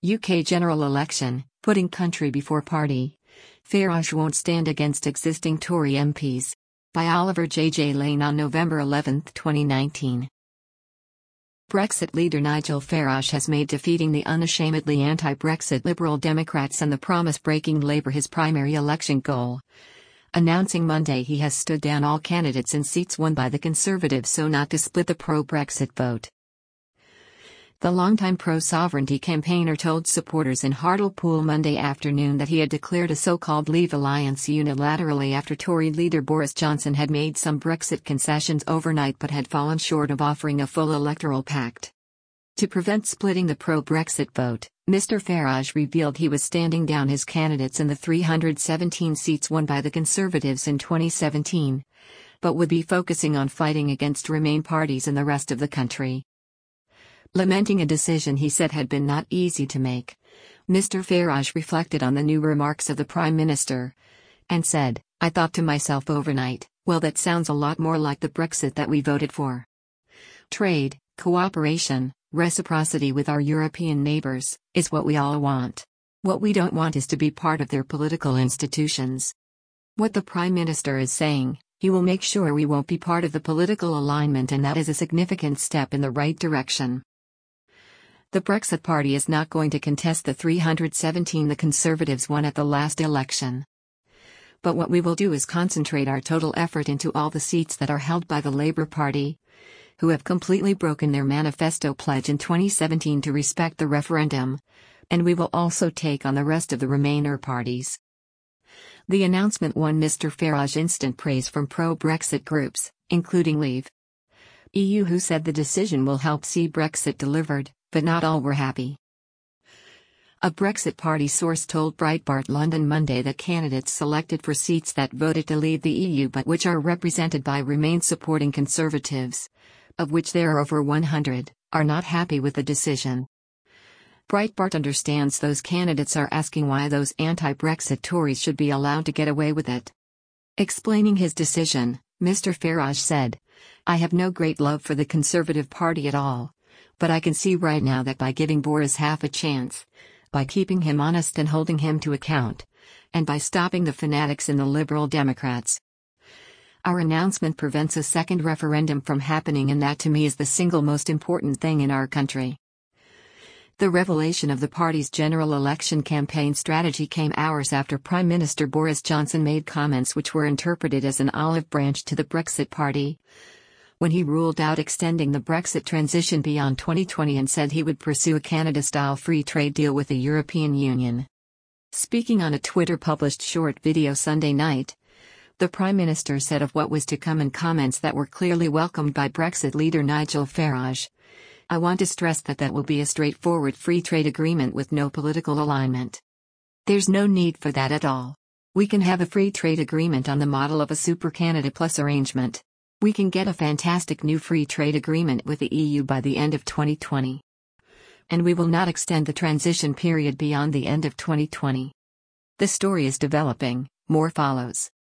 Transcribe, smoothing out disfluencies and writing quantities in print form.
UK general election, putting country before party. Farage won't stand against existing Tory MPs. By Oliver J. Lane on November 11, 2019. Brexit leader Nigel Farage has made defeating the unashamedly anti-Brexit Liberal Democrats and the promise-breaking Labour his primary election goal, announcing Monday he has stood down all candidates in seats won by the Conservatives so not to split the pro-Brexit vote. The longtime pro-sovereignty campaigner told supporters in Hartlepool Monday afternoon that he had declared a so-called Leave alliance unilaterally after Tory leader Boris Johnson had made some Brexit concessions overnight but had fallen short of offering a full electoral pact. To prevent splitting the pro-Brexit vote, Mr. Farage revealed he was standing down his candidates in the 317 seats won by the Conservatives in 2017, but would be focusing on fighting against Remain parties in the rest of the country. Lamenting a decision he said had been not easy to make, Mr. Farage reflected on the new remarks of the Prime Minister, and said, "I thought to myself overnight, well, that sounds a lot more like the Brexit that we voted for. Trade, cooperation, reciprocity with our European neighbours, is what we all want. What we don't want is to be part of their political institutions. What the Prime Minister is saying, he will make sure we won't be part of the political alignment, and that is a significant step in the right direction." The Brexit Party is not going to contest the 317 the Conservatives won at the last election. But what we will do is concentrate our total effort into all the seats that are held by the Labour Party, who have completely broken their manifesto pledge in 2017 to respect the referendum, and we will also take on the rest of the Remainer parties. The announcement won Mr. Farage instant praise from pro-Brexit groups, including Leave EU, who said the decision will help see Brexit delivered, but not all were happy. A Brexit Party source told Breitbart London Monday that candidates selected for seats that voted to leave the EU but which are represented by Remain supporting Conservatives, of which there are over 100, are not happy with the decision. Breitbart understands those candidates are asking why those anti-Brexit Tories should be allowed to get away with it. Explaining his decision, Mr. Farage said, "I have no great love for the Conservative Party at all, but I can see right now that by giving Boris half a chance, by keeping him honest and holding him to account, and by stopping the fanatics in the Liberal Democrats, our announcement prevents a second referendum from happening, and that to me is the single most important thing in our country." The revelation of the party's general election campaign strategy came hours after Prime Minister Boris Johnson made comments which were interpreted as an olive branch to the Brexit Party, when he ruled out extending the Brexit transition beyond 2020 and said he would pursue a Canada-style free trade deal with the European Union. Speaking on a Twitter-published short video Sunday night, the Prime Minister said of what was to come in comments that were clearly welcomed by Brexit leader Nigel Farage, "I want to stress that will be a straightforward free trade agreement with no political alignment. There's no need for that at all. We can have a free trade agreement on the model of a Super Canada Plus arrangement. We can get a fantastic new free trade agreement with the EU by the end of 2020. And we will not extend the transition period beyond the end of 2020. The story is developing, more follows.